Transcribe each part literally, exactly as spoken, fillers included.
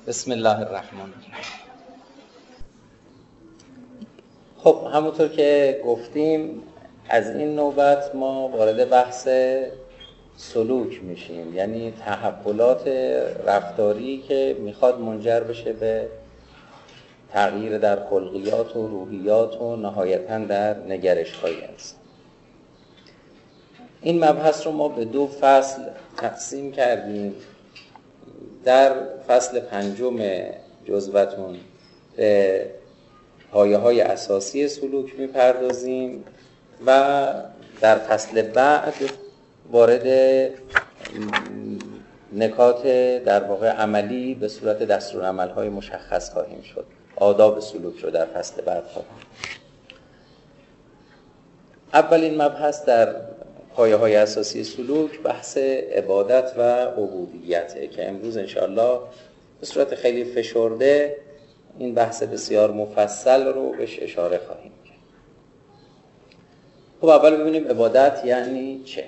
بسم الله الرحمن الرحیم. خب همونطور که گفتیم از این نوبت ما وارد بحث سلوک میشیم، یعنی تحولات رفتاری که میخواد منجر بشه به تغییر در خلقیات و روحیات و نهایتاً در نگرش‌های انسان. این مبحث رو ما به دو فصل تقسیم کردیم. در فصل پنجم جزوتون به پایه‌های اساسی سلوک میپردازیم و در فصل بعد وارد نکات در واقع عملی به صورت دستورالعمل‌های مشخص خواهیم شد. آداب سلوک رو در فصل بعد خواهیم. اولین مبحث در پایه‌های اساسی سلوک بحث عبادت و عبودیته که امروز انشاءالله به صورت خیلی فشرده این بحث بسیار مفصل رو بهش اشاره خواهیم کرد. خب اول ببینیم عبادت یعنی چه؟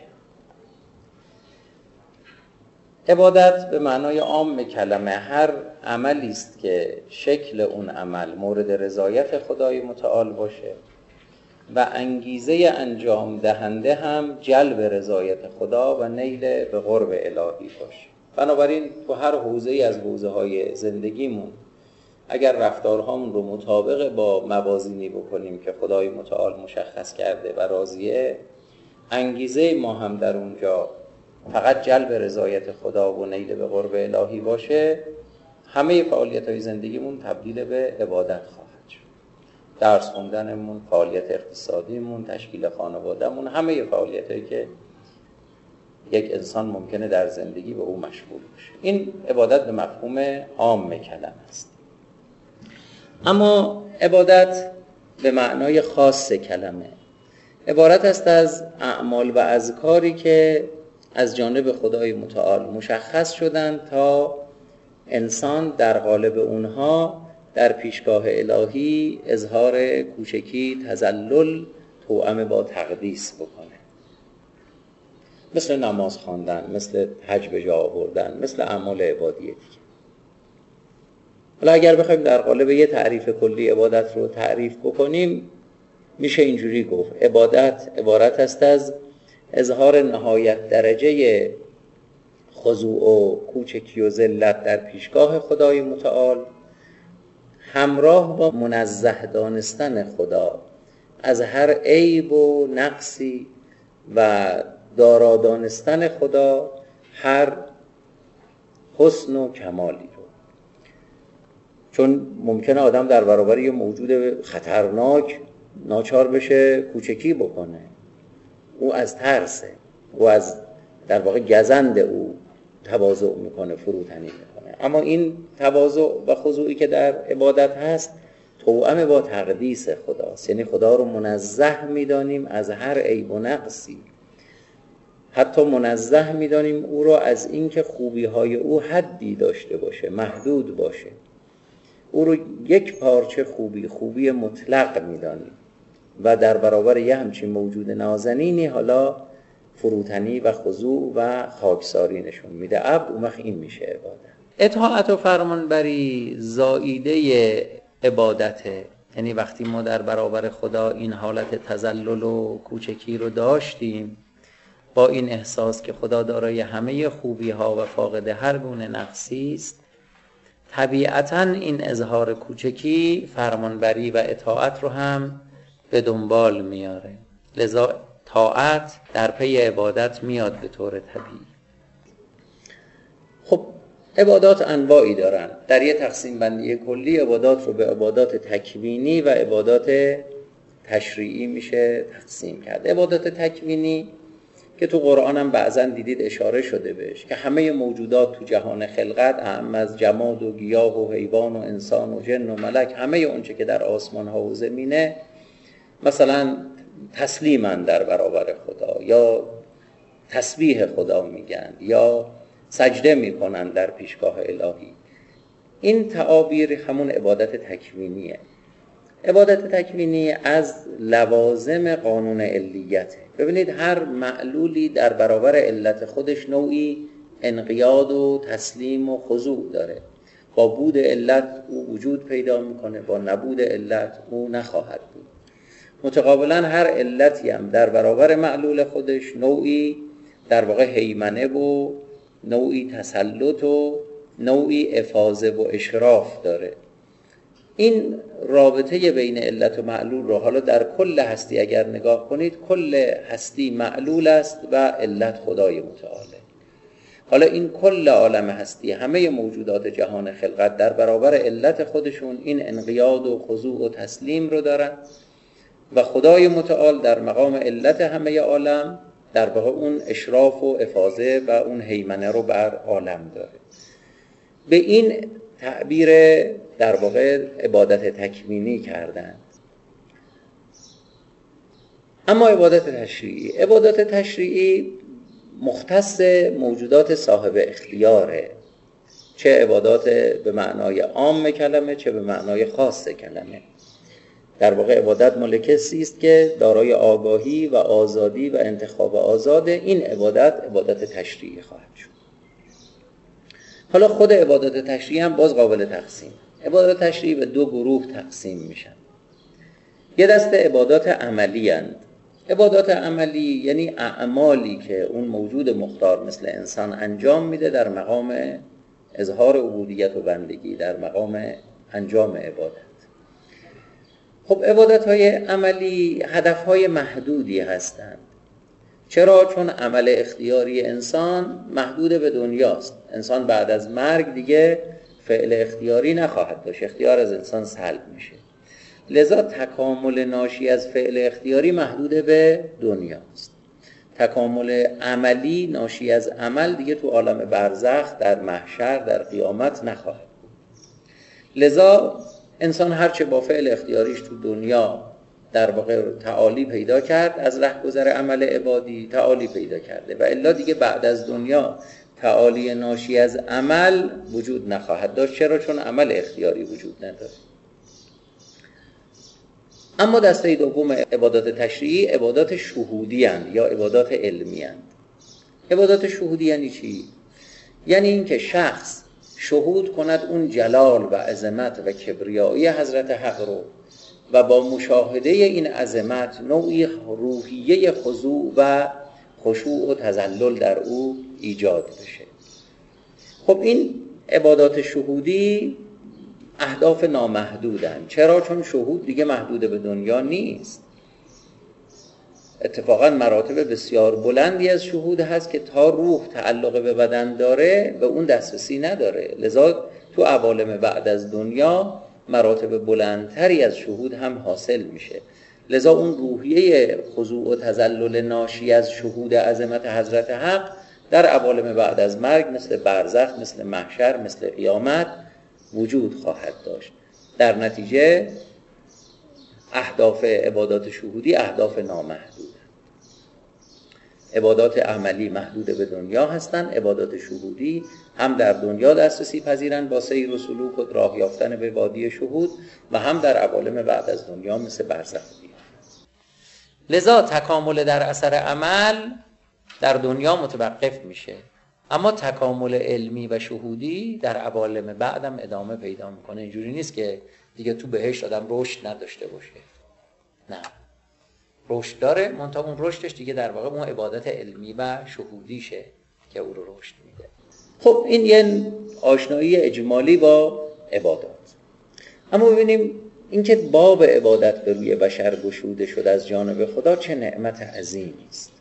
عبادت به معنای عام کلمه هر عملی است که شکل اون عمل مورد رضایت خدای متعال باشه و انگیزه انجام دهنده هم جلب رضایت خدا و نیل به قرب الهی باشه. بنابراین تو هر حوزه‌ای از حوزه‌های زندگیمون اگر رفتارهامون رو مطابق با موازینی بکنیم که خدای متعال مشخص کرده و راضیه، انگیزه ما هم در اونجا فقط جلب رضایت خدا و نیل به قرب الهی باشه، همه فعالیت‌های زندگیمون تبدیل به عبادت خواهد شد. درس خوندنمون، فعالیت اقتصادیمون، تشکیل خانوادهمون، همه فعالیتایی که یک انسان ممکنه در زندگی به او مشغول بشه. این عبادت به مفهوم عام کلمه است. اما عبادت به معنای خاص کلمه عبارت است از اعمال و اذکاری که از جانب خدای متعال مشخص شدند تا انسان در قالب اونها در پیشگاه الهی اظهار کوچکی، تذلل، توأم با تقدیس بکنه. مثل نماز خواندن، مثل حج به جا آوردن، مثل اعمال عبادی دیگه. حالا اگر بخوایم در قالب یه تعریف کلی عبادت رو تعریف بکنیم میشه اینجوری گفت: عبادت عبارت است از اظهار نهایت درجه خضوع و کوچکی و ذلت در پیشگاه خدای متعال همراه با منزه دانستن خدا از هر عیب و نقصی و دارا دانستن خدا هر حسن و کمالی رو. چون ممکنه آدم در برابر یه موجود خطرناک ناچار بشه کوچکی بکنه، او از ترسه، او از در واقع گزند او تواضع میکنه، فروتنی میکنه. اما این تواضع و خضوعی که در عبادت هست توأم با تقدیس خداست، یعنی خدا رو منزه میدانیم از هر عیب و نقصی، حتی منزه میدانیم او رو از اینکه خوبی های او حدی داشته باشه، محدود باشه. او رو یک پارچه خوبی خوبی مطلق میدانیم و در برابر یه همچین موجود نازنینی حالا فروتنی و خضوع و خاکساری نشون میده. عبد اون وقت این میشه عبادت. اطاعت و فرمانبری زائیده عبادته، یعنی وقتی ما در برابر خدا این حالت تذلل و کوچکی رو داشتیم با این احساس که خدا دارای همه خوبی ها و فاقد هر گونه نقصی است، طبیعتاً این اظهار کوچکی فرمانبری و اطاعت رو هم به دنبال میاره. لذا طاعت در پی عبادت میاد به طور طبیعی. خب عبادات انواعی دارن. در یه تقسیم بندی کلی عبادات رو به عبادات تکوینی و عبادات تشریعی میشه تقسیم کرد. عبادات تکوینی که تو قرآن هم بعضا دیدید اشاره شده بهش که همه موجودات تو جهان خلقت، اهم از جماد و گیاه و حیوان و انسان و جن و ملک، همه اونچه که در آسمان ها و زمینه مثلا تسلیمن در برابر خدا یا تسبیح خدا میگن یا سجده میکنن در پیشگاه الهی. این تعابیر همون عبادت تکوینیه. عبادت تکوینی از لوازم قانون علیته. ببینید هر معلولی در برابر علت خودش نوعی انقیاد و تسلیم و خضوع داره. با بود علت او وجود پیدا میکنه، با نبود علت او نخواهد بود. متقابلا هر علتی هم در برابر معلول خودش نوعی در واقع هیمنه و نوعی تسلط و نوعی افاضه و اشراف داره. این رابطه بین علت و معلول رو حالا در کل هستی اگر نگاه کنید، کل هستی معلول است و علت خدای متعاله. حالا این کل عالم هستی، همه موجودات جهان خلقت در برابر علت خودشون این انقیاد و خضوع و تسلیم رو دارن و خدای متعال در مقام علت همه عالم در واقع اون اشراف و افاضه و اون هیمنه رو بر عالم داره. به این تعبیر در واقع عبادت تکوینی کردند. اما عبادت تشریعی، عبادت تشریعی مختص موجودات صاحب اختیاره، چه عبادات به معنای عام کلمه چه به معنای خاص کلمه. در واقع عبادت مال کسی است که دارای آگاهی و آزادی و انتخاب آزاده. این عبادت عبادت تشریعی خواهد شد. حالا خود عبادت تشریعی هم باز قابل تقسیم. عبادت تشریعی به دو گروه تقسیم میشن. یه دسته عبادات عملی هستند. عبادات عملی یعنی اعمالی که اون موجود مختار مثل انسان انجام میده در مقام اظهار عبودیت و بندگی، در مقام انجام عبادت. خب عبادت‌های عملی هدف‌های محدودی هستند. چرا؟ چون عمل اختیاری انسان محدود به دنیاست. انسان بعد از مرگ دیگه فعل اختیاری نخواهد داشت، اختیار از انسان سلب میشه. لذا تکامل ناشی از فعل اختیاری محدود به دنیاست. تکامل عملی ناشی از عمل دیگه تو عالم برزخ، در محشر، در قیامت نخواهد بود. لذا انسان هرچه با فعل اختیاریش تو دنیا در واقع تعالی پیدا کرد، از رهگذر عمل عبادی تعالی پیدا کرده و الا دیگه بعد از دنیا تعالی ناشی از عمل وجود نخواهد داشت. چرا؟ چون عمل اختیاری وجود نداره. اما دسته دوم عبادات تشریعی عبادات شهودی اند یا عبادات علمی اند. عبادات شهودی یعنی چی؟ یعنی این که شخص شهود کند اون جلال و عظمت و کبریایی حضرت حق رو و با مشاهده این عظمت نوعی روحیه خضوع و خشوع و تذلل در او ایجاد بشه. خب این عبادات شهودی اهداف نامحدودن. چرا؟ چون شهود دیگه محدود به دنیا نیست. اتفاقا مراتب بسیار بلندی از شهود هست که تا روح تعلق به بدن داره به اون دسترسی نداره. لذا تو عوالم بعد از دنیا مراتب بلندتری از شهود هم حاصل میشه. لذا اون روحیه خضوع و تذلل ناشی از شهود عظمت حضرت حق در عوالم بعد از مرگ مثل برزخ، مثل محشر، مثل قیامت وجود خواهد داشت. در نتیجه اهداف عبادات شهودی اهداف نامحدود. عبادات عملی محدود به دنیا هستند، عبادات شهودی هم در دنیا دسترسی پذیرند با سیر و سلوک و راه یافتن به وادی شهود و هم در عوالم بعد از دنیا مثل برزخ. لذا تکامل در اثر عمل در دنیا متوقف میشه، اما تکامل علمی و شهودی در عوالم بعدم ادامه پیدا میکنه. اینجوری نیست که دیگه تو بهشت آدم رشد نداشته باشه. نه، رشد داره، منتها اون رشدش دیگه در واقع اون عبادت علمی و شهودیشه که او رو رشد میده. خب این یه آشنایی اجمالی با عبادات. اما ببینیم اینکه باب عبادت به روی بشر گشوده شد از جانب خدا چه نعمت عظیمی است.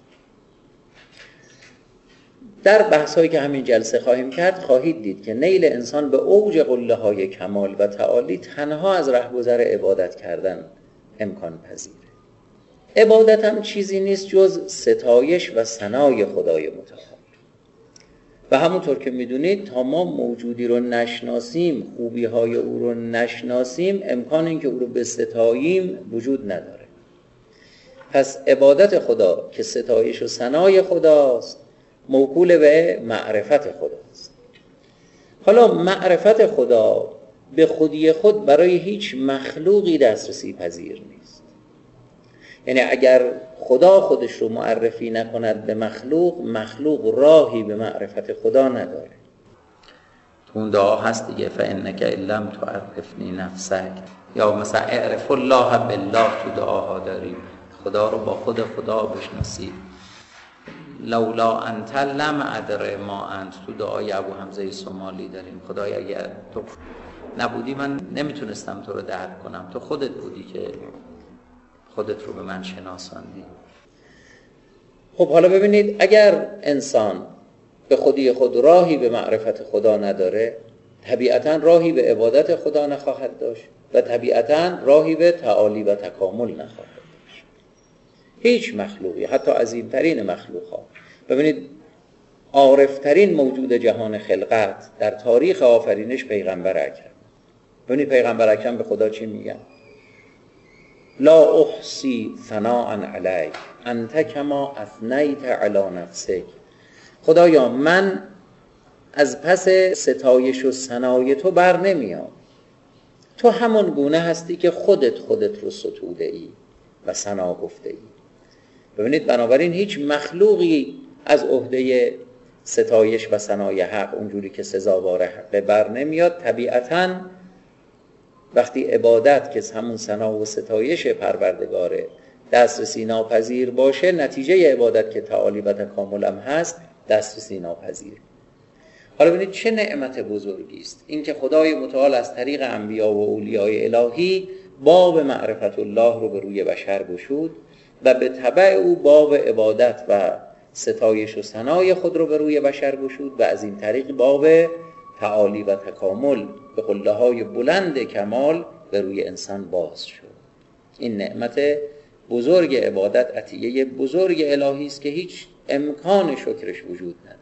در بحث‌هایی که همین جلسه خواهیم کرد خواهید دید که نیل انسان به اوج قله‌های کمال و تعالی تنها از رهگذر عبادت کردن امکان پذیره. عبادت هم چیزی نیست جز ستایش و ثنای خدای متعال. و همونطور که میدونید تا ما موجودی رو نشناسیم، خوبی‌های او رو نشناسیم، امکان این که او رو بستاییم وجود نداره. پس عبادت خدا که ستایش و ثنای خداست موکول به معرفت خداست. حالا معرفت خدا به خودی خود برای هیچ مخلوقی دسترسی پذیر نیست. یعنی اگر خدا خودش رو معرفی نکند به مخلوق، مخلوق راهی به معرفت خدا نداره. اون دعا هست دیگه، فانک ان لم تعرفنی نفسک، یا مثلا اعرف الله بالله تو دعاها داریم، خدا رو با خود خدا بشناسی. لولا انت لم ادر ما انت تو دعای ابو حمزه صومالی داریم، خدای اگر تو نبودی من نمیتونستم تو رو درک کنم، تو خودت بودی که خودت رو به من شناساندی. خب حالا ببینید، اگر انسان به خودی خود راهی به معرفت خدا نداره، طبیعتاً راهی به عبادت خدا نخواهد داشت و طبیعتاً راهی به تعالی و تکامل نخواهد داشت. هیچ مخلوقی، حتی عظیمترین مخلوقها، ببینید عارفترین موجود جهان خلقت در تاریخ آفرینش پیغمبر اکرم. ببینید پیغمبر اکرم به خدا چی میگن؟ لا احصی ثناء علیک انت کما اثنیت علی نفسک. خدایا من از پس ستایش و ثنای تو بر نمیام، تو همون گونه هستی که خودت خودت رو ستوده ای و ثنا گفته ای. ببینید بنابراین هیچ مخلوقی از عهده ستایش و ثنای حق اونجوری که سزاوار حق بر نمیاد. طبیعتاً وقتی عبادت که همون ثنا و ستایش پروردگاره دسترسی ناپذیر باشه، نتیجه عبادت که تعالی و تکامل هم هست دسترسی ناپذیر. حالا ببینید چه نعمت بزرگی است این که خدای متعال از طریق انبیا و اولیای الهی باب معرفت الله رو به روی بشر گشود و به تبع او باب عبادت و ستایش و ثنای خود رو به روی بشر گشود و از این طریق باب تعالی و تکامل به قله‌های بلند کمال به روی انسان باز شد. این نعمت بزرگ عبادت عطیه بزرگ الهی است که هیچ امکان شکرش وجود نداره.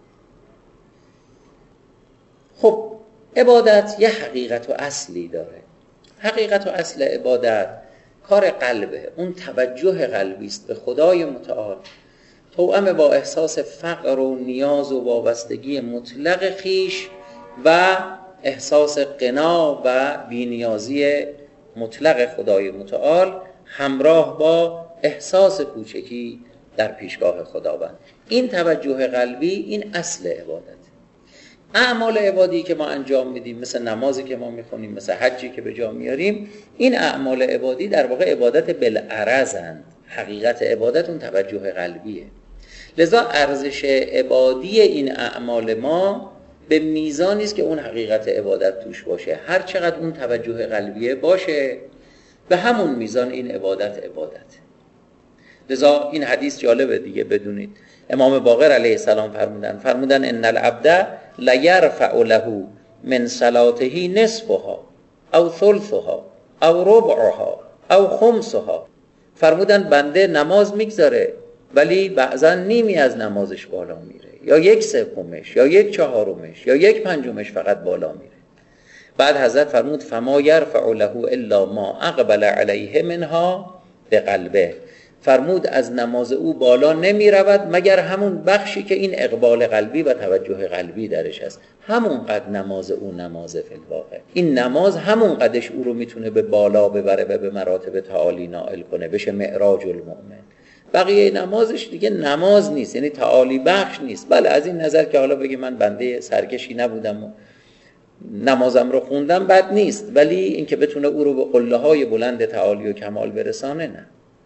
خب عبادت یه حقیقت و اصلی داره. حقیقت و اصل عبادت کار قلبه، اون توجه قلبی است به خدای متعال، توأم با احساس فقر و نیاز و وابستگی مطلق خیش و احساس غنا و بی‌نیازی مطلق خدای متعال همراه با احساس کوچکی در پیشگاه خداوند. این توجه قلبی این اصل عبادت. اعمال عبادی که ما انجام میدیم، مثل نمازی که ما میخونیم، مثل حجی که به جا میاریم، این اعمال عبادی در واقع عبادت بالعرضند. حقیقت عبادت اون توجه قلبیه. لذا ارزش عبادی این اعمال ما به میزانی است که اون حقیقت عبادت توش باشه. هر چقدر اون توجه قلبیه باشه به همون میزان این عبادت عبادت. لذا این حدیث جالبه دیگه بدونید. امام باقر علیه السلام فرمودن فرمودن ان العبد لیرفع له من صلاته نصفها او ثلثها او ربعها او خمسها. فرمودن بنده نماز میگذاره ولی بعضا نیمی از نمازش بالا میره، یا یک سومش، یا یک چهارمش، یا یک پنجمش فقط بالا میره. بعد حضرت فرمود فما یرفع له الا ما اقبل علیه منها به قلبه. فرمود از نماز او بالا نمی رود مگر همون بخشی که این اقبال قلبی و توجه قلبی درش هست. همون قد نماز او نمازه فی الواقع. این نماز همون قدش او رو میتونه به بالا ببره و به مراتب تعالی نائل کنه، بشه معراج المؤمن. بقیه نمازش دیگه نماز نیست، یعنی تعالی بخش نیست. بله از این نظر که حالا بگی من بنده سرکشی نبودم و نمازم رو خوندم بد نیست، ولی اینکه بتونه او رو به قله‌های بلند تعالی و کمال برسانه نه.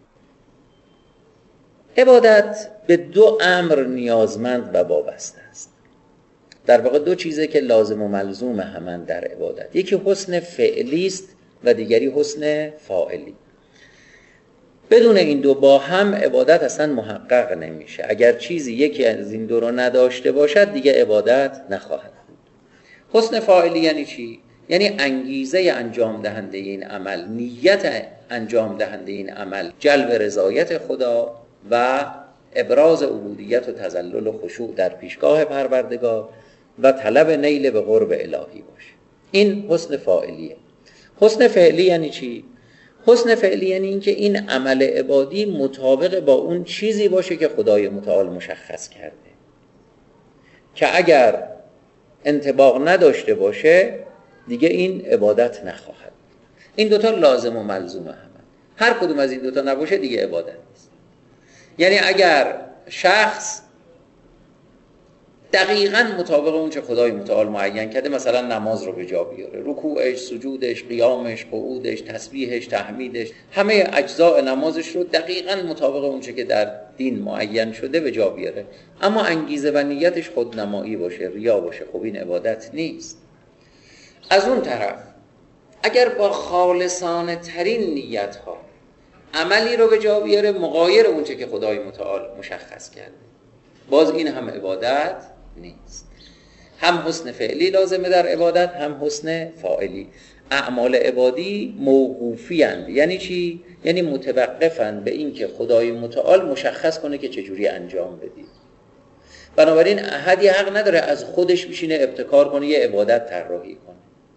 عبادت به دو امر نیازمند و وابسته است. در واقع دو چیزه که لازم و ملزوم همان در عبادت. یکی حسن فعلی است و دیگری حسن فاعلی. بدون این دو با هم عبادت اصلا محقق نمیشه. اگر چیزی یکی از این دو رو نداشته باشد دیگه عبادت نخواهد بود. حسن فاعلی یعنی چی؟ یعنی انگیزه انجام دهنده این عمل، نیت انجام دهنده این عمل جلب رضایت خدا و ابراز عبودیت و تذلل و خشوع در پیشگاه پروردگار و طلب نیل به قرب الهی باشه. این حسن فاعلیه. حسن فعلی یعنی چی؟ حسن فعلی یعنی این که این عمل عبادی مطابق با اون چیزی باشه که خدای متعال مشخص کرده، که اگر انطباق نداشته باشه دیگه این عبادت نخواهد. این دوتا لازم و ملزوم همه. هر کدوم از این دوتا نباشه دیگه عبادت نیست. یعنی اگر شخص دقیقاً مطابق اون چه خدای متعال معین کرده مثلا نماز رو به جا بیاره، رکوعش، سجودش، قیامش، قعودش، تسبیحش، تحمیدش، همه اجزاء نمازش رو دقیقاً مطابق اون چه که در دین معین شده به جا بیاره. اما انگیزه و نیتش خودنمایی باشه، ریا باشه، خب این عبادت نیست. از اون طرف اگر با خالصانه ترین نیت ها عملی رو به جا بیاره مغایر اون چه که خدای متعال مشخص کرده، باز این هم عبادت نیست. هم حسن فعلی لازمه در عبادت، هم حسن فاعلی. اعمال عبادی موقوفی اند. یعنی چی؟ یعنی متوقفند به این که خدای متعال مشخص کنه که چجوری انجام بدید. بنابراین احدی حق نداره از خودش بشینه ابتکار کنه یه عبادت طراحی کنه.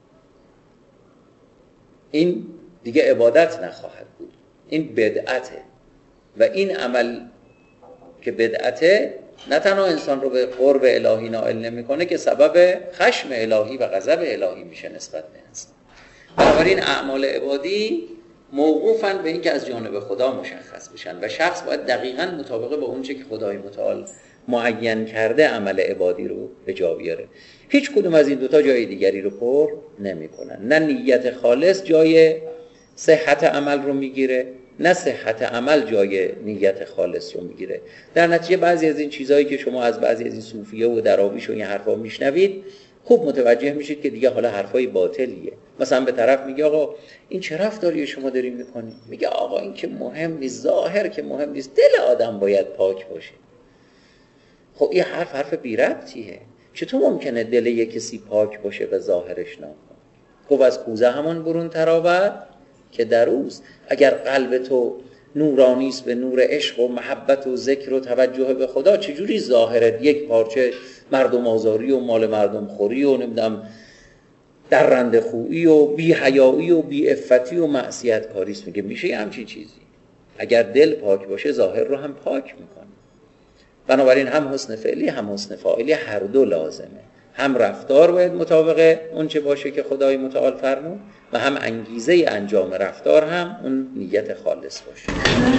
این دیگه عبادت نخواهد بود، این بدعته. و این عمل که بدعته نه تنها انسان رو به قرب الهی نائل نمی‌کنه که سبب خشم الهی و غضب الهی میشه نسبت به انسان. بنابراین اعمال عبادی موقوفن به این که از جانب خدا مشخص بشن و شخص باید دقیقاً مطابق با اون چه که خدای متعال معین کرده عمل عبادی رو به جا بیاره. هیچ کدوم از این دوتا جای دیگری رو پر نمی‌کنن. نه نیت خالص جای صحت عمل رو میگیره، نه صحت عمل جای نیت خالص رو میگیره. در نتیجه بعضی از این چیزهایی که شما از بعضی از این صوفیه و دراویش و این حرفا میشنوید خوب متوجه میشید که دیگه حالا حرفای باطلیه. مثلا به طرف میگه آقا این چه رفتاری شما دارین میکنید؟ میگه آقا این که مهم نیست، ظاهر که مهم نیست، دل آدم باید پاک باشه. خب این حرف حرف بی ربطیه. چطور ممکنه دل یک کسی پاک باشه و ظاهرش ناپاک؟ خب از کوزه همان برون تراود که در اوست. اگر قلب تو نورانی است به نور عشق و محبت و ذکر و توجه به خدا، چجوری ظاهرت یک پارچه مردم آزاری و مال مردم خوری و نمیدونم درنده خویی و بی حیایی و بی عفتی و معصیت کاری است؟ میگه میشه همچین چیزی؟ اگر دل پاک باشه ظاهر رو هم پاک میکنه. بنابراین هم حسن فعلی هم حسن فاعلی هر دو لازمه. هم رفتار باید مطابق اون چه باشه که خدای متعال فرمود و هم انگیزه انجام رفتار هم اون نیت خالص باشه.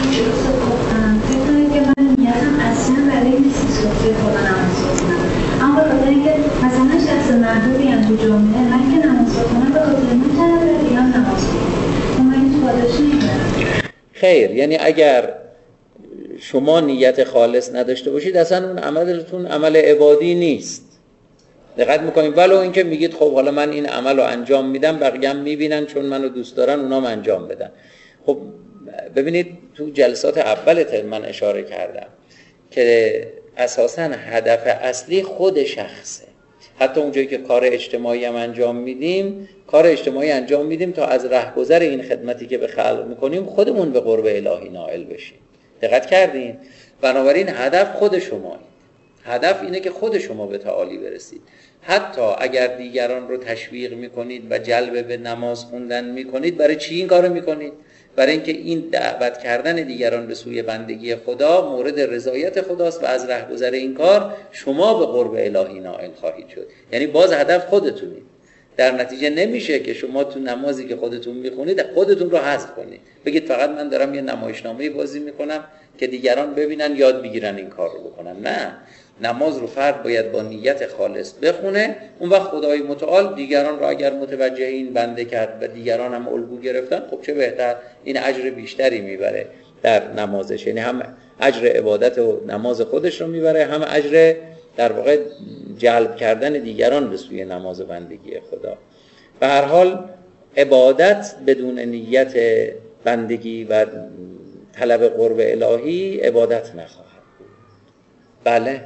فکر که من نیتم اصلا برای نیستی صوفی خدا نماز بخونم، اما به خاطر اینکه مثلا شخص محدودی هم تو جامعه من که نماز بخونم به خاطر من طلب بیان نماز بخونم، من این پاداش نمیبرم. خیر، یعنی اگر شما نیت خالص نداشته باشید اصلا اون عملتون عمل عبادی نیست. دقت میکنیم ولو اینکه میگید خب حالا من این عمل رو انجام میدم بقیه هم میبینن چون منو دوست دارن اونام انجام بدن. خب ببینید تو جلسات اول ترم من اشاره کردم که اساساً هدف اصلی خود شخصه. حتی اونجایی که کار اجتماعی هم انجام میدیم، کار اجتماعی انجام میدیم تا از رهگذر این خدمتی که به خلق میکنیم خودمون به قرب الهی نائل بشیم. دقت کردین؟ بنابراین هدف خود شمایید. هدف اینه که خود شما به تعالی برسید. حتی اگر دیگران رو تشویق میکنید و جلب به نماز خوندن میکنید، برای چی این کارو میکنید؟ برای اینکه این دعوت کردن دیگران به سوی بندگی خدا مورد رضایت خداست و از رهگذر این کار شما به قرب الهی نائل خواهید شد. یعنی باز هدف خودتونید. در نتیجه نمیشه که شما تو نمازی که خودتون میخونید خودتون رو حذف کنید، بگید فقط من دارم یه نمایشنامه بازی میکنم که دیگران ببینن یاد بگیرن این کار رو بکنن. نه، نماز رو فرد باید با نیت خالص بخونه. اون وقت خدای متعال دیگران را اگر متوجه این بنده کرد و دیگران هم الگو گرفتن، خب چه بهتر، این اجر بیشتری میبره در نمازش. یعنی هم اجر عبادت و نماز خودش رو میبره، هم اجر در واقع جلب کردن دیگران به سوی نماز بندگی خدا. به هر حال عبادت بدون نیت بندگی و طلب قرب الهی عبادت نخواهد. بله.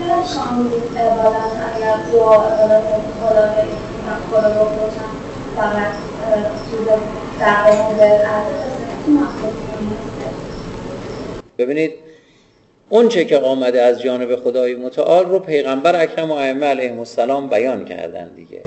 ببینید اون چه که آمده از جانب خدای متعال رو پیغمبر اکرم و ائمه علیهم السلام بیان کردن دیگه.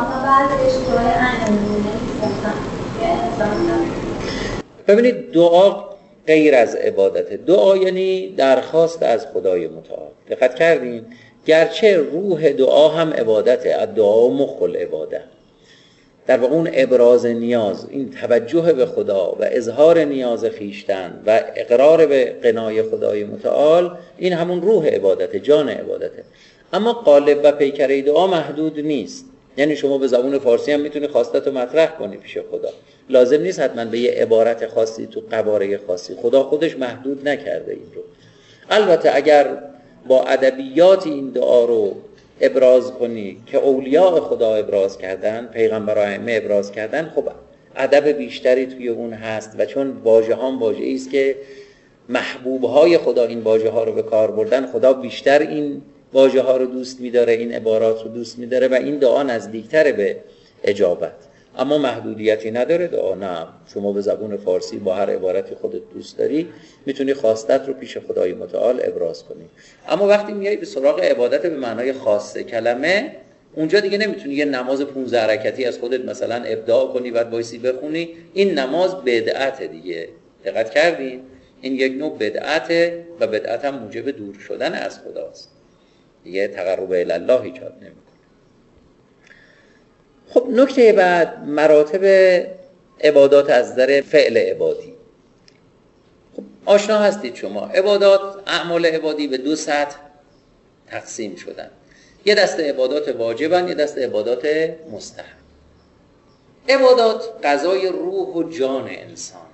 ببینید دعا غیر از عبادته. دعا یعنی درخواست از خدای متعال. دقت کردین؟ گرچه روح دعا هم عبادته، الدعا مخ العباده. در واقع اون ابراز نیاز، این توجه به خدا و اظهار نیاز خیشتن و اقرار به غنای خدای متعال، این همون روح عبادته، جان عبادته. اما قالب و پیکره دعا محدود نیست. یعنی شما به زبان فارسی هم میتونی خواستت رو مطرح کنی پیش خدا، لازم نیست حتما به یه عبارت خاصی تو قواره خاصی. خدا خودش محدود نکرده این رو. البته اگر با ادبیات این دعا رو ابراز کنی که اولیاء خدا ابراز کردن، پیغمبر و ائمه ابراز کردن، خب ادب بیشتری توی اون هست و چون واژه ها واژه‌ای است که محبوب های خدا این واژه ها رو به کار بردن، خدا بیشتر این واژه ها رو دوست می‌داره، این عبارات رو دوست می‌داره و این دعا نزدیکتر به اجابت. اما محدودیتی نداره دعا، نه، شما به زبان فارسی با هر عبارتی خودت دوست داری میتونی خواستت رو پیش خدای متعال ابراز کنی. اما وقتی میای به سراغ عبادت به معنای خاصه کلمه، اونجا دیگه نمیتونی یه نماز پانزده رکعتی از خودت مثلا ابداع کنی بعد وایسی بخونی. این نماز بدعت دیگه. دقت کردین؟ این یک نوع بدعته و بدعت هم موجب دور شدن از خداست. دیگه تقرب الی الله ایجاد نمیکنه. خب نکته بعد، مراتب عبادات از نظر فعل عبادی. خب آشنا هستید شما، عبادات، اعمال عبادی به دو سطح تقسیم شدن. یه دست عبادات واجبن، یه دست عبادات مستحب. عبادات غذای روح و جان انسانه.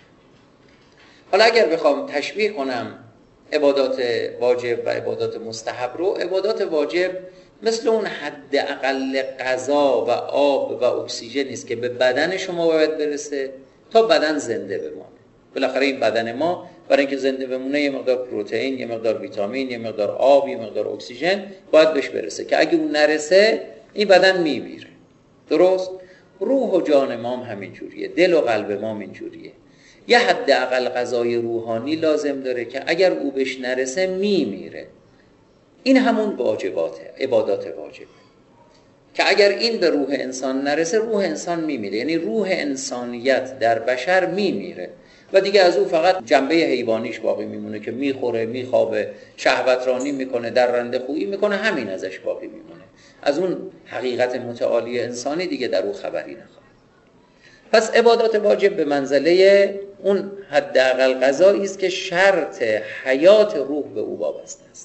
حالا اگر بخوام تشبیه کنم عبادات واجب و عبادات مستحب رو، عبادات واجب مثل اون حد اقل غذا و آب و اکسیژن است که به بدن شما باید برسه تا بدن زنده بمانه. بالاخره این بدن ما برای اینکه زنده بمونه یه مقدار پروتئین، یه مقدار ویتامین، یه مقدار آب، یه مقدار اکسیژن باید بهش برسه که اگه اون نرسه این بدن میمیره. درست؟ روح و جان ما هم همین جوریه، دل و قلب ما هم این جوریه. یه حد اقل غذای روحانی لازم داره که اگر او بهش نرسه میمیره. این همون واجباته، عبادات واجبه که اگر این به روح انسان نرسه روح انسان میمیره. یعنی روح انسانیت در بشر میمیره و دیگه از او فقط جنبه حیوانیش باقی میمونه که میخوره، میخوابه، شهوت رانی میکنه، در رنده خویی میکنه، همین ازش باقی میمونه. از اون حقیقت متعالی انسانی دیگه در او خبری نخواهد. پس عبادات واجب به منزله اون حداقل غذایی است که شرط حیات روح به او وابسته است.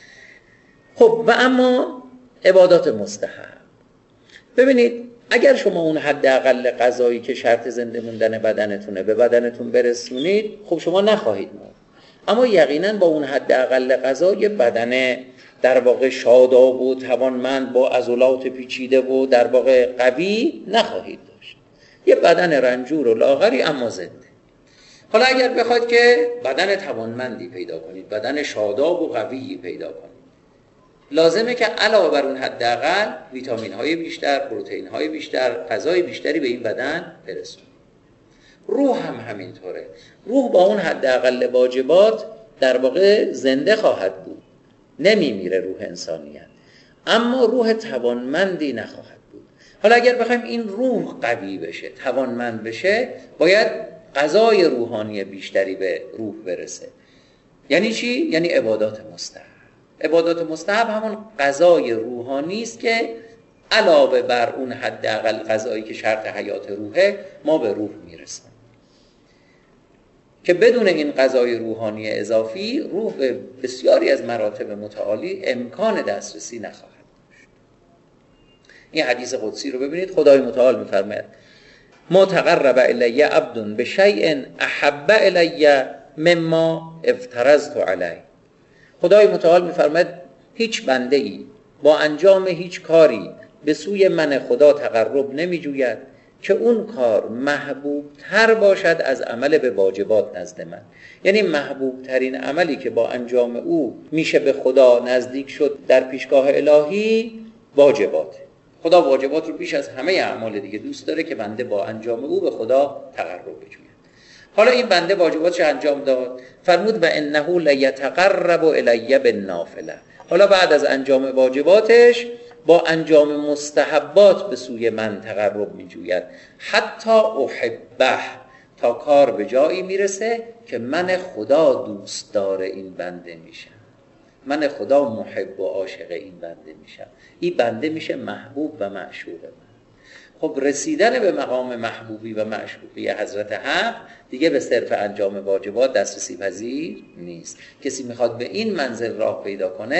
خب و اما عبادات مستحب، ببینید اگر شما اون حداقل غذایی که شرط زنده موندن بدنتونه به بدنتون برسونید، خب شما نخواهید مرد. اما یقینا با اون حداقل غذا یه بدن در واقع شاداب و توانمند با عضلات پیچیده و در واقع قوی نخواهید داشت. یه بدن رنجور و لاغری اما زنده. حالا اگر بخواید که بدن توانمندی پیدا کنید، بدن شاداب و قوی پیدا کنید، لازمه که علاوه بر اون حداقل ویتامین های بیشتر، پروتئین های بیشتر، غذای بیشتری به این بدن برسونید. روح هم همینطوره. روح با اون حداقل واجبات در واقع زنده خواهد بود، نمیمیره روح انسانیت، اما روح توانمندی نخواهد بود. حالا اگر بخوایم این روح قوی بشه، توانمند بشه، باید غذای روحانی بیشتری به روح برسه. یعنی چی؟ یعنی عبادات مستحب. عبادات مستحب همون غذای روحانی است که علاوه بر اون حداقل غذایی که شرط حیات روحه ما به روح میرسیم، که بدون این غذای روحانی اضافی روح به بسیاری از مراتب متعالی امکان دسترسی نخواهد داشت. این حدیث قدسی رو ببینید، خدای متعال میفرماید ما تقرب الی عبد بشیء احب الی مما افترضت علیه. خدای متعال میفرماید هیچ بنده ای با انجام هیچ کاری به سوی من خدا تقرب نمی جوید که اون کار محبوب تر باشد از عمل به واجبات نزد من. یعنی محبوب ترین عملی که با انجام او میشه به خدا نزدیک شد در پیشگاه الهی واجبات. خدا واجبات رو بیش از همه اعمال دیگه دوست داره که بنده با انجام او به خدا تقرب بجوید. حالا این بنده واجباتش انجام داد، فرمود و انه لیتقرب الی بالنافله. حالا بعد از انجام واجباتش با انجام مستحبات به سوی من تقرب می جوید، حتی احبه، تا کار به جایی میرسه که من خدا دوست داره این بنده میشم، من خدا محب و عاشق این بنده میشم، این بنده میشه محبوب و معشوق من. خب رسیدن به مقام محبوبی و معشوقی حضرت حق دیگه به صرف انجام واجبات دسترسی پذیر نیست. کسی میخواد به این منزل راه پیدا کنه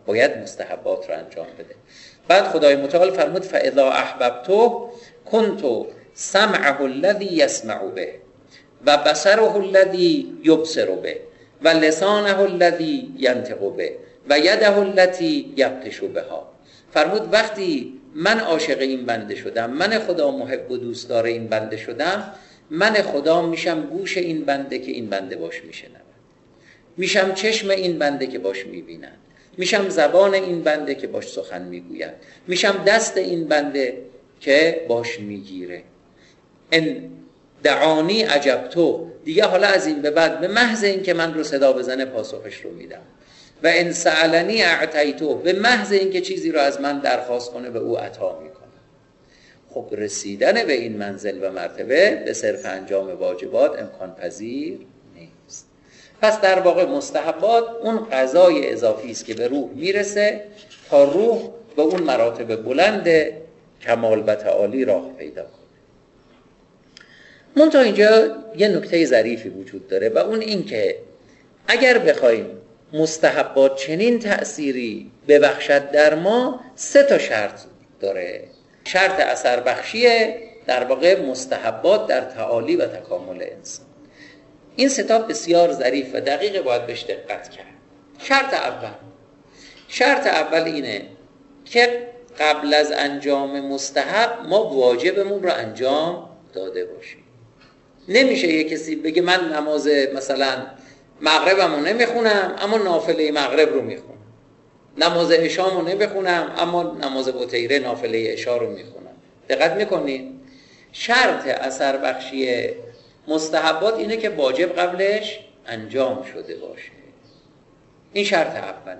باید مستحبات رو انجام بده. بعد خدای متعال فرمود فاذا احببته كنت سمعه الذي يسمع به و بصره الذي يبصر به و لسانه الذي ينطق به و یده التي یبطش بها. فرمود وقتی من عاشق این بنده شدم، من خدا محب و دوست داره این بنده شدم، من خدا میشم گوش این بنده که این بنده باش میشنود، میشم چشم این بنده که باش میبیند، میشم زبان این بنده که باش سخن میگوید، میشم دست این بنده که باش میگیره. ان دعانی عجبتو، دیگه حالا از این به بعد به محض این که من رو صدا بزنه پاسخش رو میدم. و ان سألنی اعطیتو، به محض این که چیزی رو از من درخواست کنه به او عطا میکنم. خب رسیدن به این منزل و مرتبه به صرف انجام واجبات امکان پذیر نیست. پس در واقع مستحبات اون غذای اضافی است که به روح میرسه تا روح به اون مراتب بلند کمال و تعالی راه پیدا کنه. منتها اینجا یه نکته ظریفی وجود داره و اون این که اگر بخوایم مستحبات چنین تأثیری ببخشد در ما، سه تا شرط داره. شرط اثر بخشیه در واقع مستحبات در تعالی و تکامل انسان. این سه تا بسیار ظریف و دقیقه، باید بهش دقت کرد. شرط اول شرط اول اینه که قبل از انجام مستحب ما واجبمون رو انجام داده باشیم. نمیشه یه کسی بگه من نماز مثلا مغربمو نمیخونم اما نافله مغرب رو میخونم، نماز عشامو نمیخونم اما نماز بوتیره نافله عشا رو میخونم. دقت میکنید؟ شرط اثر بخشی مستحبات اینه که واجب قبلش انجام شده باشه. این شرط اوله.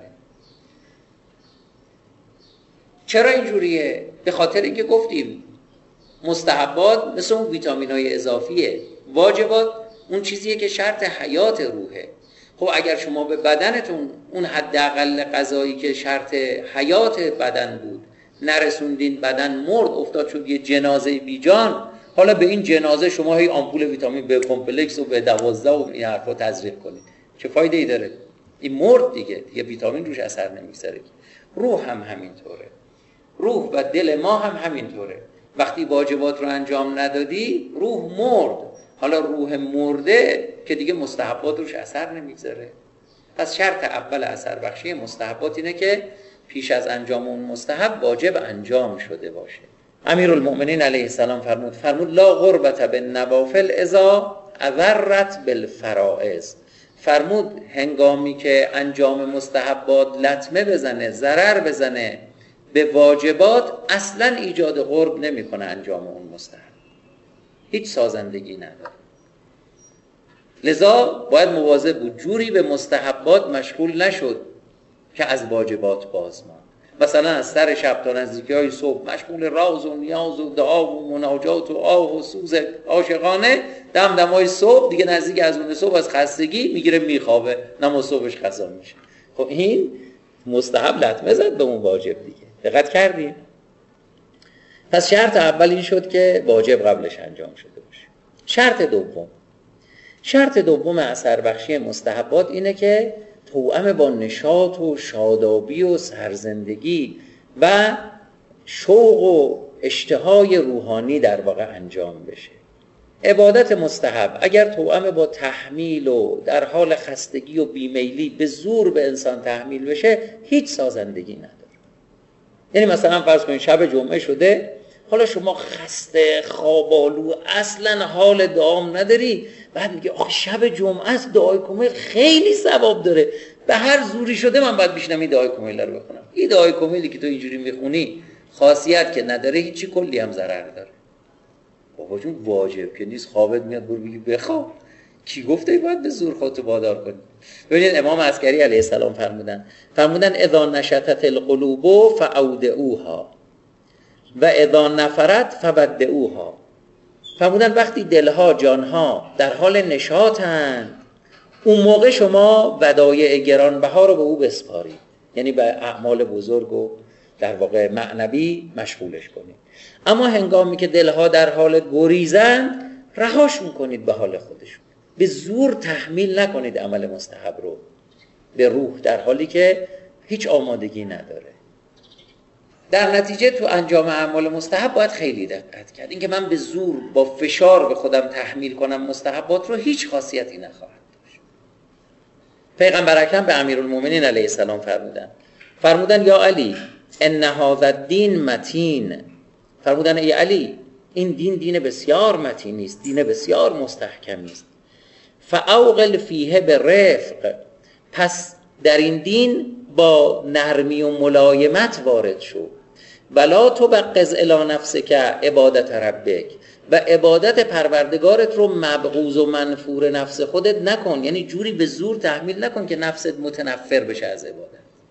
چرا اینجوریه؟ به خاطر اینکه گفتیم مستحبات مثل اون ویتامین‌های اضافیه، واجبات اون چیزیه که شرط حیات روحه. خب اگر شما به بدنتون اون حداقل غذایی که شرط حیات بدن بود نرسوندین، بدن مرد، افتاد شد یه جنازه بی جان، حالا به این جنازه شما هی آمپول ویتامین ب کمپلکس و به دوازده و این حرفا تزریق کنید، چه فایده ای داره؟ این مرد دیگه، دیگه ویتامین روش اثر نمیگذاره. روح هم همینطوره، روح و دل ما هم همینطوره. وقتی واجبات رو انجام ندادی روح مرد. حالا روح مرده که دیگه مستحبات روش اثر نمیگذاره. پس شرط اول اثر بخشی مستحبات اینه که پیش از انجام اون مستحب واجب انجام شده باشه. امیرالمؤمنین علیه السلام فرمود فرمود لا غربت بالنوافل اذا اضرت بالفرائض. فرمود هنگامی که انجام مستحبات لطمه بزنه، ضرر بزنه به واجبات، اصلا ایجاد قرب نمیکنه انجام اون مستحب، هیچ سازندگی نداره. لذا باید مواظب بود جوری به مستحبات مشغول نشد که از واجبات باز ماند. مثلا از سر شب تا نزدیکی صبح مشغول راز و نیاز و دعا و مناجات و آه و سوز عاشقانه، دم دمای صبح دیگه نزدیک از اون صبح از خستگی میگیره میخوابه، نماز صبحش قضا میشه. خب این مستحب لطمه زد به اون واجب دیگه. دقت کردیم؟ پس شرط اول این شد که واجب قبلش انجام شده باشه. شرط دوم شرط دوم اثر بخشی مستحبات اینه که توأم با نشاط و شادابی و سرزندگی و شوق و اشتهای روحانی در واقع انجام بشه. عبادت مستحب اگر توأم با تحمیل و در حال خستگی و بیمیلی به زور به انسان تحمیل بشه، هیچ سازندگی نداره. یعنی مثلا فرض کنید شب جمعه شده، حالا شما خسته خوابالو اصلا حال دعام نداری، بعد میگه آخه شب جمعه است دعای کمیل خیلی ثواب داره، به هر زوری شده من باید بشینم این دعای کمیل رو بخونم. این دعای کمیلی که تو اینجوری میخونی خاصیت که نداره، هیچی، کلی هم ضرر داره. بابا جون واجب که نیست، خوابت میاد برو بگی بخواب. کی گفته باید به زور خودتو وادار کنی؟ ببینید امام عسکری علیه السلام فرمودن فرمودن اذا نشطت القلوب فاودعوها و اذا نفرت فبدعوها. فرمودن وقتی دلها جانها در حال نشاطند، اون موقع شما ودایع گرانبها رو به او بسپارید، یعنی به اعمال بزرگ و در واقع معنوی مشغولش کنید. اما هنگامی که دلها در حال گریزند، رهاشون کنید به حال خودشون. به زور تحمیل نکنید عمل مستحب رو به روح، در حالی که هیچ آمادگی نداره. در نتیجه تو انجام اعمال مستحب باید خیلی دقت کرد. اینکه من به زور با فشار به خودم تحمیل کنم مستحبات رو هیچ خاصیتی نخواهد داشت. پیغمبر اکرم به امیرالمومنین علیه السلام فرمودن فرمودن یا علی ان هذا الدین متین، فرمودن ای علی این دین دین بسیار متینی است، دین بسیار مستحکمی است. فاوغل فیه برفق، پس در این دین با نرمی و ملایمت وارد شو. ولا تبغض الی نفسک عبادت ربک، و عبادت پروردگارت رو مبغوض و منفور نفس خودت نکن، یعنی جوری به زور تحمیل نکن که نفست متنفر بشه از عبادت.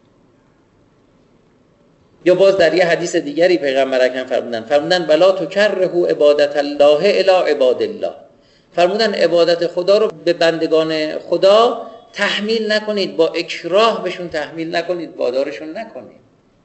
یا باز در یه حدیث دیگری پیغمبر اکرم فرمودن فرمودن ولا تکرهوا عبادت الله الی عباد الله، فرمودن عبادت خدا رو به بندگان خدا تحمیل نکنید، با اکراه بهشون تحمیل نکنید، وادارشون نکنید.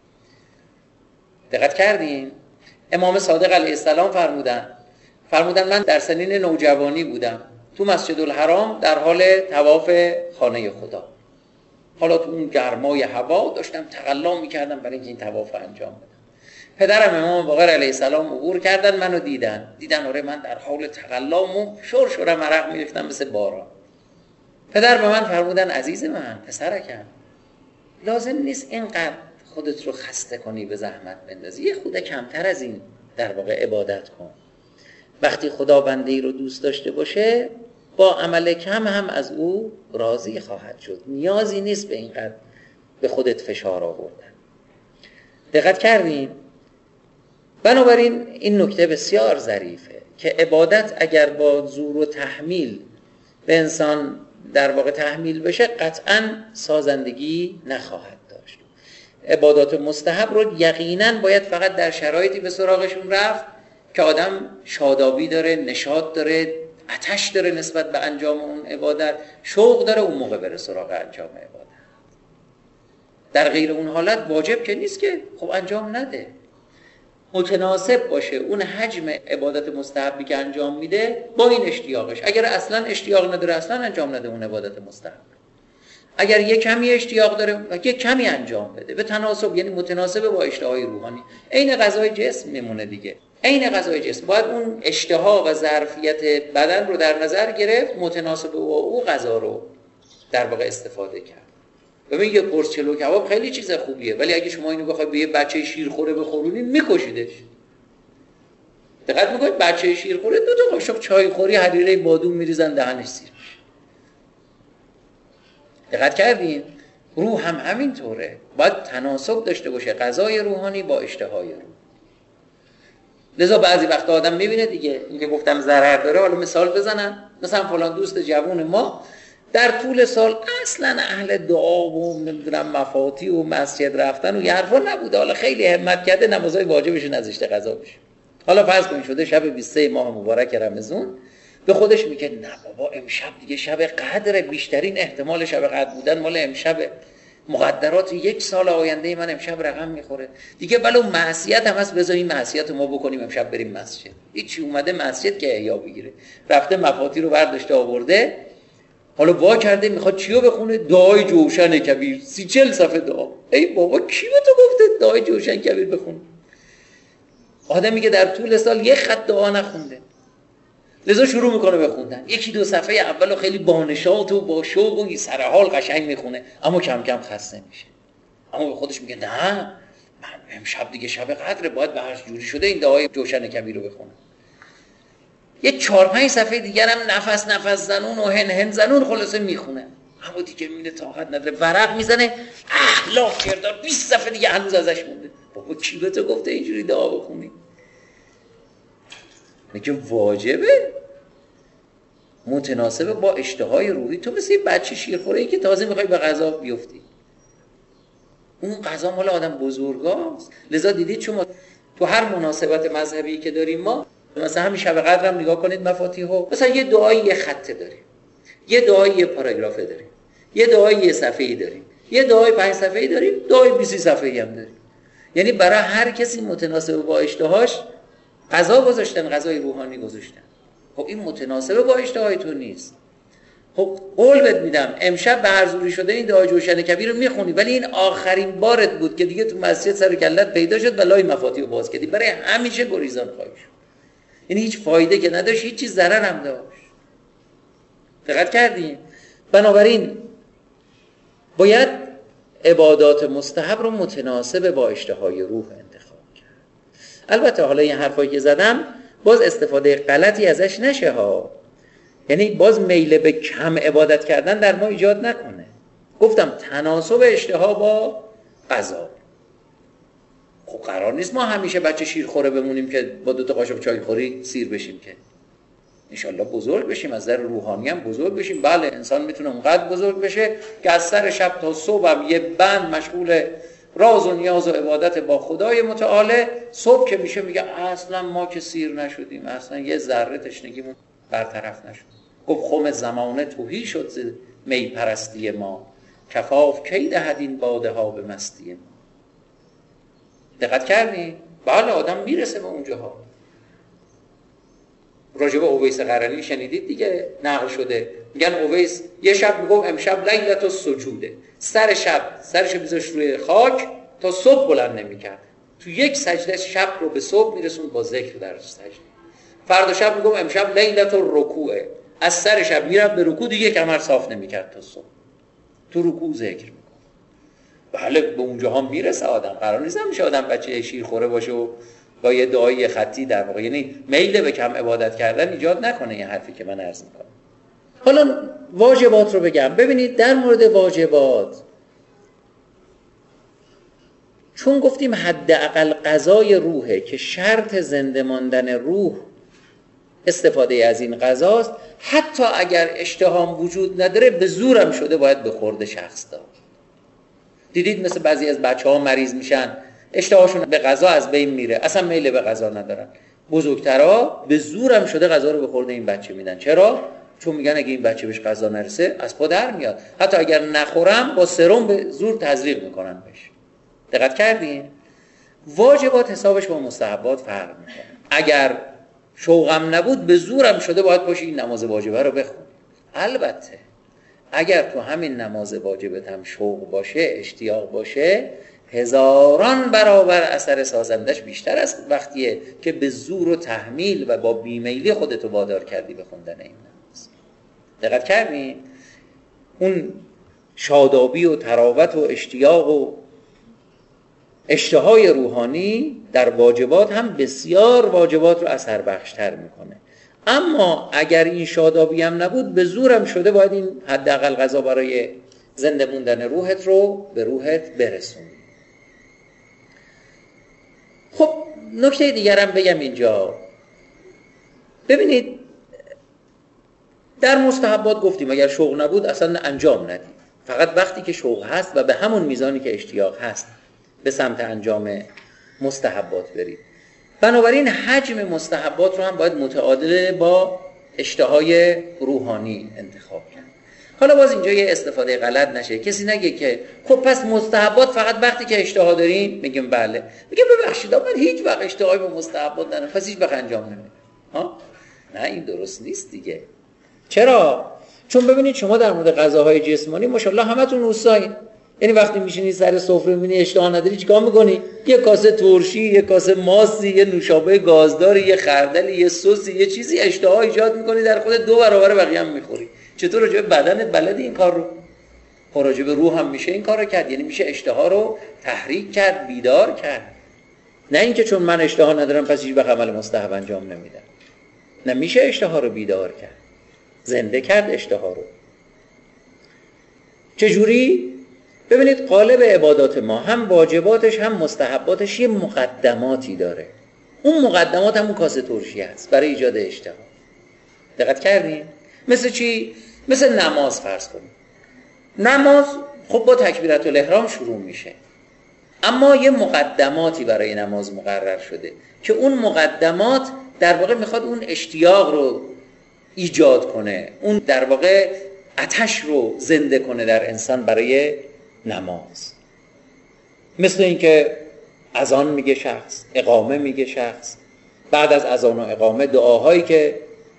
دقت کردین؟ امام صادق علیه السلام فرمودن فرمودن من در سنین نوجوانی بودم تو مسجد الحرام در حال طواف خانه خدا. حالا تو اون گرمای هوا داشتم تقلا میکردم برای اینکه این طواف رو انجام بدم. پدرم امام باقر علیه السلام عبور کردن، منو دیدن دیدن آره من در حال تقلا مو شور شورم عرق میریختم مثل باران. پدر به من فرمودن عزیز من، پسرکم، لازم نیست اینقدر خودت رو خسته کنی، به زحمت بندازی، یه خود کمتر از این در واقع عبادت کن. وقتی خدا بنده‌ای رو دوست داشته باشه با عمل کم هم از او راضی خواهد شد، نیازی نیست به اینقدر به خودت فشار آوردن. دقت کردین؟ بنابراین این نکته بسیار ظریفه که عبادت اگر با زور و تحمیل به انسان در واقع تحمیل بشه قطعاً سازندگی نخواهد داشت. عبادات مستحب رو یقیناً باید فقط در شرایطی به سراغشون رفت که آدم شادابی داره، نشاط داره، آتش داره نسبت به انجام اون عبادت، شوق داره اون موقع بره سراغ انجام عبادت. در غیر اون حالت واجب که نیست که خب انجام نده. متناسب باشه اون حجم عبادت مستحبی که انجام میده با این اشتیاقش. اگر اصلا اشتیاق نداره اصلا انجام نده اون عبادت مستحب. اگر یک کمی اشتیاق داره یک کمی انجام بده به تناسب، یعنی متناسب با اشتهای روحانی. عین غذای جسم میمونه دیگه. عین غذای جسم باید اون اشتها و ظرفیت بدن رو در نظر گرفت، متناسب با او غذا رو در واقع استفاده کرد. ببین یه قرص چلو کباب خیلی چیز خوبیه، ولی اگه شما اینو بخواید به یه بچه شیرخوره بخورونید میکشیدش. دقت میکنید بچه شیرخوره دو تا قاشق چای خوری حریره بادوم میریزن دهنش سیر میشه. دقت کردین؟ روح هم همینطوره، باید تناسب داشته باشه غذای روحانی با اشتهای روح. لذا بعضی وقتا آدم میبینه دیگه، اینکه گفتم ضرر داره، حالا مثال بزنم، مثلا فلان دوست جوون ما در طول سال اصلا اهل دعا و نمیدونم مفاتی و مسجد رفتن و یه حرفا نبوده، حالا خیلی همت کرده نمازهای واجبش نذاشته قضا بشه. حالا فرض کنید شده شب بیست و سه ماه مبارک رمضان، به خودش میگه نه بابا امشب دیگه شب قدر، بیشترین احتمال شب قدر بودن مال امشب، مقدرات یک سال آینده من امشب رقم میخوره دیگه، ولو معصیت هم هست بذار این معصیت رو ما بکنیم امشب بریم مسجد. هیچی اومده مسجد که احیا بگیره، رفته مفاتی رو برداشته آورده، حالا وا کرده میخواد چیو بخونه؟ دعای جوشن کبیر، سی چل صفحه دعا. ای بابا کی به تو گفته دعای جوشن کبیر بخون؟ آدمی که در طول سال یک خط دعا نخونده، لذا شروع میکنه به خوندن. یکی دو صفحه اولو خیلی بانشات و با شوق و سر حال قشنگ میخونه، اما کم کم خسته میشه. اما به خودش میگه نه من امشب دیگه شب قدر، باید به هر جوری شده این دعای جوشن کبیر رو بخونم. یه چهار پنج صفحه دیگر هم نفس نفس زنون و هن هن زنون خلاصه میخونه، اما دیگه میره طاقت نداره، ورق میزنه اخلاق کردار بیست صفحه دیگه هنوز ازش مونده. بابا کی به تو گفته اینجوری دعا بخونی؟ میگه واجبه، متناسب با اشتهای روحی. تو مثل یه بچه شیرخوره‌ای که تازه میخوای به غذا بیفتی، اون غذا مال آدم بزرگاست. لذا دیدید شما تو هر مناسبت مذهبی که داریم ما، مثلا همین شب قدر هم نگاه کنید مفاتیحو، مثلا یه دعایی یه خطه داریم، یه دعایی یه پاراگرافه داریم، یه دعایی یه صفحه‌ای داریم، یه دعای پنج صفحه‌ای داریم، دعای بیست صفحه‌ای هم داریم. یعنی برای هر کسی متناسب با اشتهاش غذا گذاشتن، غذای روحانی گذاشتن. خب این متناسب با اشتهای تو نیست. خب قول بهت میدم امشب به هر زوری شده این دعای جوشن کبیر رو میخونی، ولی این آخرین بارت بود که دیگه تو مسجد سر کلت پیدا شد و لای مفاتیح رو باز کردی، برای همیشه گریزان خواهی شد. یعنی هیچ فایده که نداشت، هیچ چیز ضرر هم داشت. دقت کردین؟ بنابراین باید عبادات مستحب رو متناسب با اشتهای روح انتخاب کرد. البته حالا این حرفایی که زدم باز استفاده غلطی ازش نشه ها، یعنی باز میل به کم عبادت کردن در ما ایجاد نکنه. گفتم تناسب اشتها با غذا. خب قرار نیست ما همیشه بچه شیرخوره بمونیم که با دو تا قاشق چای خوری سیر بشیم، که انشالله بزرگ بشیم، از نظر روحانی هم بزرگ بشیم. بله انسان میتونه اونقدر بزرگ بشه که از سر شب تا صبح هم یه بند مشغول راز و نیاز و عبادت با خدای متعاله، صبح که میشه میگه اصلا ما که سیر نشدیم، اصلا یه ذره تشنگیمون برطرف نشد. گفت خم زمانه تهی شد ز می پرستی ما، کفاف کی دهد این باده ها به مستی ما. دقت کردی؟ بله آدم میرسه به اونجاها. راجب اویس قرنی شنیدید دیگه، نقل شده، میگن اویس یه شب میگفت امشب لیلت السجوده، سر شب سرش میذاشت روی خاک تا صبح بلند نمیکرد، تو یک سجده شب رو به صبح میرسوند با ذکر در سجده. فردا شب میگفت امشب لیلت الرکوعه، از سر شب میرفت به رکوع دیگه کمر صاف نمیکرد تا صبح، تو رکوع ذکر میکنه. بله به اونجاها میرسه آدم، قرار نیست همیشه آدم بچه شیرخوره باشه و با یه دعای خطی در واقع، یعنی میل به کم عبادت کردن ایجاد نکنه. این حرفی که من عرض میکنم. حالا واجبات رو بگم. ببینید در مورد واجبات، چون گفتیم حداقل غذای روحه که شرط زنده ماندن روح استفاده از این غذاست، حتی اگر اشتهام وجود نداره به زورم شده باید به خورد شخص داد. دیدید مثل بعضی از بچه‌ها مریض میشن، اشتهاشون به غذا از بین میره، اصلا میل به غذا ندارن. بزرگترها به زورم شده غذا رو به خورد این بچه میدن. چرا؟ چون میگن اگه این بچه بهش غذا نرسه از پا در میاد، حتی اگر نخورم با سرم به زور تزریق میکنن بهش. دقت کردین؟ واجبات حسابش با مستحبات فرق میکنه. اگر شوقم نبود به زورم شده باید پاشی این نماز واجبه رو بخون. البته اگر تو همین نماز واجبت هم شوق باشه، اشتیاق باشه، هزاران برابر اثر سازندش بیشتر است وقتیه که به زور و تحمیل و با بیمیلی خودتو وادار کردی به خوندن این نماز. دقت کردین؟ اون شادابی و تراوت و اشتیاق و اشتهای روحانی در واجبات هم بسیار واجبات رو اثر بخشتر میکنه. اما اگر این شادابی هم نبود به زورم شده باید این حداقل غذا برای زنده موندن روحت رو به روحت برسونی. خب نکته دیگرم بگم اینجا. ببینید در مستحبات گفتیم اگر شوق نبود اصلا انجام ندید، فقط وقتی که شوق هست و به همون میزانی که اشتیاق هست به سمت انجام مستحبات برید. بنابراین حجم مستحبات رو هم باید متعادل با اشتهای روحانی انتخاب کرد. حالا باز اینجا یه استفاده غلط نشه، کسی نگه که خب پس مستحبات فقط وقتی که اشتها دارین. میگم بله. میگم ببخشید من هیچ وقت اشتهایی به مستحبات ندارم پس هیچ وقت انجام نمیدم. ها نه این درست نیست دیگه. چرا؟ چون ببینید شما در مورد غذاهای جسمانی ماشاءالله همتون اوستایین. یعنی وقتی میشینی سر سفره میبینی اشتها نداری چیکار میکنی؟ یه کاسه ترشی، یه کاسه ماسی، یه نوشابه گازداری، یه خردلی، یه سوسی، یه چیزی اشتها ایجاد میکنی در خود دو برابر بقیه هم میخوری. چطور راجع به بدنت بلدی این کار رو؟ خب راجع به روح هم میشه این کار رو کرد. یعنی میشه اشتها رو تحریک کرد، بیدار کرد. نه اینکه چون من اشتها ندارم پس هیچ وقت عمل مستحب انجام نمیدم. نه میشه اشتها رو بیدار کرد، زنده کرد اشتها رو. چجوری؟ ببینید قالب عبادات ما هم واجباتش هم مستحباتش یه مقدماتی داره. اون مقدمات همون کاسه ترشی هست برای ایجاد اشتها. دقت کردین؟ مثل چی؟ مثل نماز فرض کنید. نماز خب با تکبیرت الاحرام شروع میشه، اما یه مقدماتی برای نماز مقرر شده که اون مقدمات در واقع میخواد اون اشتیاق رو ایجاد کنه، اون در واقع آتش رو زنده کنه در انسان برای نماز. مثل اینکه اذان میگه شخص، اقامه میگه شخص، بعد از اذان و اقامه دعاهایی که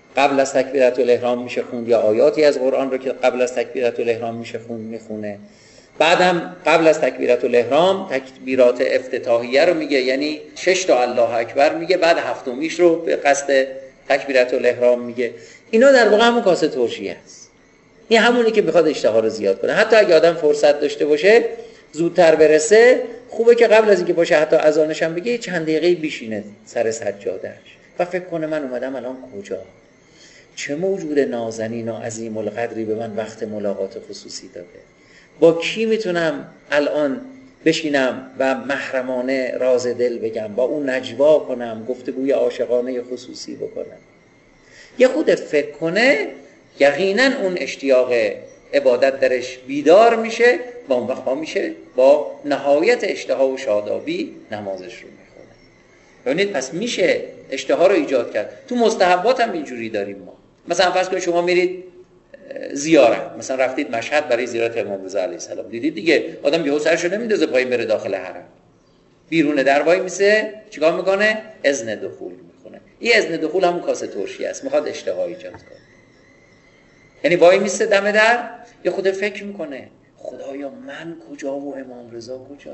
قبل از تکبیرت الاحرام میشه خوند، یا آیاتی از قرآن رو که قبل از تکبیرت الاحرام میشه خوند میخونه. بعدم قبل از تکبیرت الاحرام تکبیرات افتتاحیه رو میگه، یعنی شش تا الله اکبر میگه، بعد هفتمیش رو به قصد تکبیرت الاحرام میگه. اینا در واقع همون کاسه ترشیه است. این همونی که میخواد اشتها رو زیاد کنه. حتی اگه آدم فرصت داشته باشه زودتر برسه، خوبه که قبل از اینکه باشه حتی اذانش هم بگه چند دقیقه بیشینه سر سجاده‌اش و فکر کنه من اومدم الان کجا، چه موجود نازنین و عظیم القدری به من وقت ملاقات خصوصی داده، با کی میتونم الان بشینم و محرمانه راز دل بگم، با اون نجوا کنم، گفتگوی عاشقانه خصوصی بکنم. یه خود فکر کنه، یقینا اون اشتیاق عبادت درش بیدار میشه و اون وقت میشه با نهایت اشتها و شادابی نمازش رو میخونه. ببینید پس میشه اشتها رو ایجاد کرد. تو مستحبات هم اینجوری داریم ما. مثلا فرض کنید شما میرید زیارت، مثلا رفتید مشهد برای زیارت امام رضا علیه السلام، دیدید دیگه آدم یهو سرشو نمیندازه پایین بره داخل حرم، بیرون در وای میسه چیکار میکنه؟ اذن دخول میکنه. این اذن دخول همون کاسه ترشی است، میخواد اشتها ایجاد کنه. یعنی وای میسه دم در، یه خود فکر میکنه خدایا من کجا و امام رضا کجا،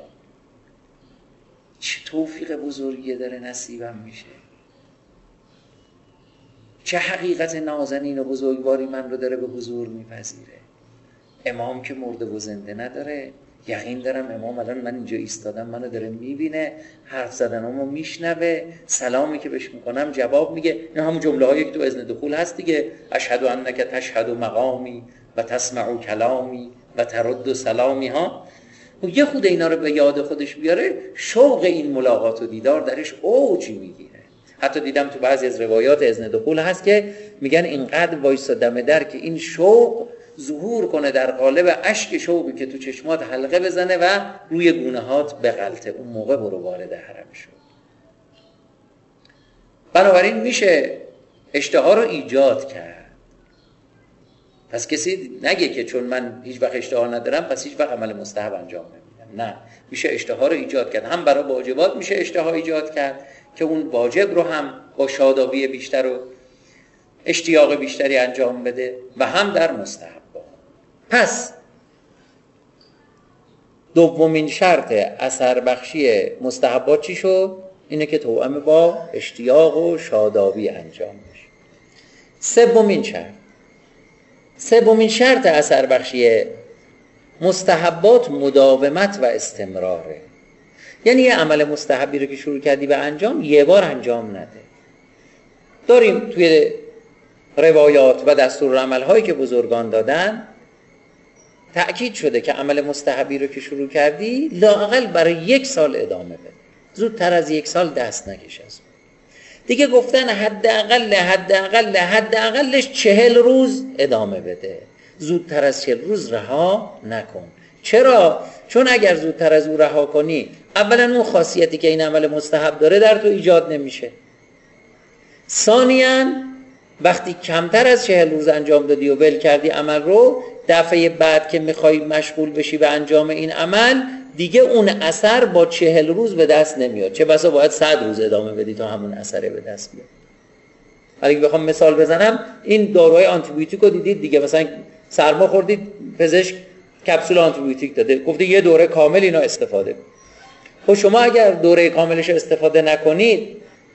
چه توفیق بزرگی داره نصیبم میشه، چه حقیقت نازنین و بزرگواری من رو داره به حضور میپذیره. امام که مرده و زنده نداره، یقین دارم امام الان من اینجا ایستادم منو داره میبینه، حرف زدنمو میشنوه، سلامی که بهش میکنم جواب میگه. این همون جمله هایی که تو اذن دخول هست دیگه، اشهد انک تشهد مقامی و تسمع کلامی و ترد سلامی ها. و یه خود اینا رو به یاد خودش بیاره، شوق این ملاقات و دیدار درش اوج میگیره. حتی دیدم تو بعضی از روایات اذن دخول هست که میگن اینقدر وایسا دم در که این شوق ظهور کنه در قالب اشک شوقی که تو چشمات حلقه بزنه و روی گونه‌هات بغلته، اون موقع برو وارد حرم شو. بنابراین میشه اشتها رو ایجاد کرد. پس کسی نگه که چون من هیچ وقت اشتها ندارم پس هیچ وقت عمل مستحب انجام نمیدم. نه، میشه اشتها رو ایجاد کرد. هم برای واجبات میشه اشتها ایجاد کرد که اون واجب رو هم با شادابی بیشتر و اشتیاق بیشتری انجام بده، و هم در مستحب. پس دومین شرط اثر بخشی مستحبات چی شد؟ اینه که توأم با اشتیاق و شادابی انجام بشه. سومین شرط سومین شرط اثر بخشی مستحبات مداومت و استمراره. یعنی یه عمل مستحبی رو که شروع کردی به انجام، یه بار انجام نده. داریم توی روایات و دستورالعمل هایی که بزرگان دادن تأکید شده که عمل مستحبی رو که شروع کردی لااقل برای یک سال ادامه بده، زودتر از یک سال دست نکش از اون. دیگه گفتن حداقل حداقل حداقلش چهل روز ادامه بده، زودتر از چهل روز رها نکن. چرا؟ چون اگر زودتر از اون رها کنی، اولا اون خاصیتی که این عمل مستحب داره در تو ایجاد نمیشه. ثانیاً وقتی کمتر از چهل روز انجام دادی و ول کردی عمل رو، دفعه بعد که میخوای مشغول بشی به انجام این عمل، دیگه اون اثر با چهل روز به دست نمیاد، چه بسا باید صد روز ادامه بدی تا همون اثره به دست بیاد. اگه بخوام مثال بزنم، این داروهای آنتی بیوتیک رو دیدید دیگه، مثلا سرما خوردید پزشک کپسول آنتی بیوتیک داده، گفته یه دوره کامل اینا استفاده کن. خب شما اگر دوره کاملش استفاده نکنید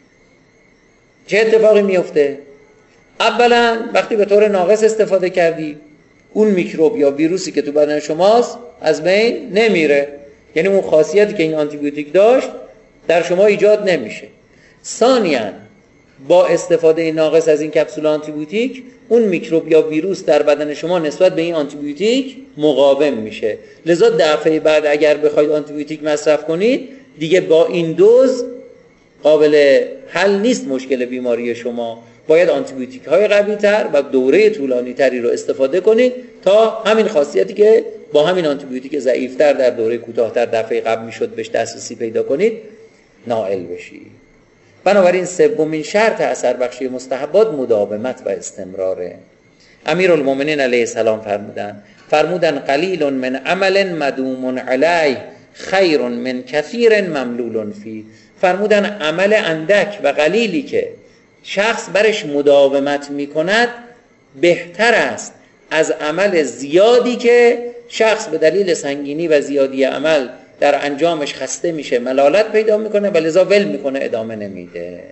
چه اتفاقی میفته؟ اولا وقتی به طور ناقص استفاده کردی، اون میکروب یا ویروسی که تو بدن شماست از بین نمیره، یعنی اون خاصیتی که این آنتی بیوتیک داشت در شما ایجاد نمیشه. ثانیاً با استفاده ناقص از این کپسول آنتی بیوتیک، اون میکروب یا ویروس در بدن شما نسبت به این آنتی بیوتیک مقاوم میشه، لذا دفعه بعد اگر بخواید آنتی بیوتیک مصرف کنید دیگه با این دوز قابل حل نیست مشکل بیماری شما، باید آنتی بیوتیک های قوی تر و دوره طولانی تری رو استفاده کنید تا همین خاصیتی که با همین آنتی بیوتیک ضعیف تر در دوره کوتاه‌تر دفعه قبل میشد بهش دسترسی پیدا کنید نائل بشید. بنابراین سومین شرط اثر بخشی مستحبات مداومت و استمراره. امیرالمومنین علیه السلام فرمودن فرمودن قلیل من عمل مدوم علیه خیر من کثیر مملول فی. فرمودن عمل اندک و قلیلی که شخص برش مداومت میکند بهتر است از عمل زیادی که شخص به دلیل سنگینی و زیادی عمل در انجامش خسته میشه، ملالت پیدا میکنه و لذا ول میکنه، ادامه نمیده.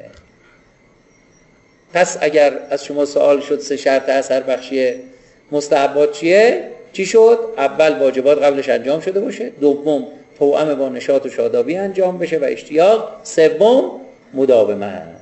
پس اگر از شما سوال شد سه شرط اثر بخشی مستحبات چیه؟ چی شد؟ اول واجبات قبلش انجام شده باشه، دوم توأم با نشاط و شادابی انجام بشه و اشتیاق، سوم مداومت.